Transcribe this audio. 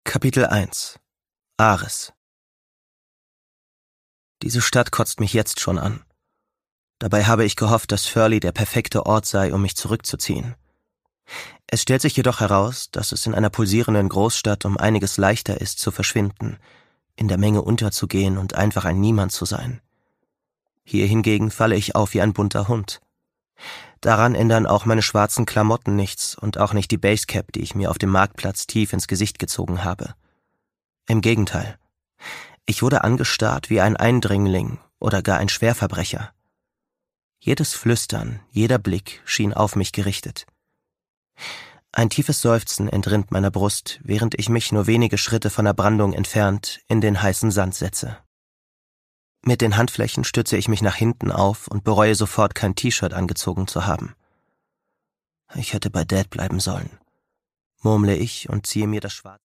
Kapitel 1 Ares. Diese Stadt kotzt mich jetzt schon an. Dabei habe ich gehofft, dass Firley der perfekte Ort sei, um mich zurückzuziehen. Es stellt sich jedoch heraus, dass es in einer pulsierenden Großstadt um einiges leichter ist, zu verschwinden, in der Menge unterzugehen und einfach ein Niemand zu sein. Hier hingegen falle ich auf wie ein bunter Hund. Daran ändern auch meine schwarzen Klamotten nichts und auch nicht die Basecap, die ich mir auf dem Marktplatz tief ins Gesicht gezogen habe. Im Gegenteil. Ich wurde angestarrt wie ein Eindringling oder gar ein Schwerverbrecher. Jedes Flüstern, jeder Blick schien auf mich gerichtet. Ein tiefes Seufzen entrinnt meiner Brust, während ich mich nur wenige Schritte von der Brandung entfernt in den heißen Sand setze. Mit den Handflächen stütze ich mich nach hinten auf und bereue sofort, kein T-Shirt angezogen zu haben. Ich hätte bei Dad bleiben sollen, murmle ich und ziehe mir das schwarze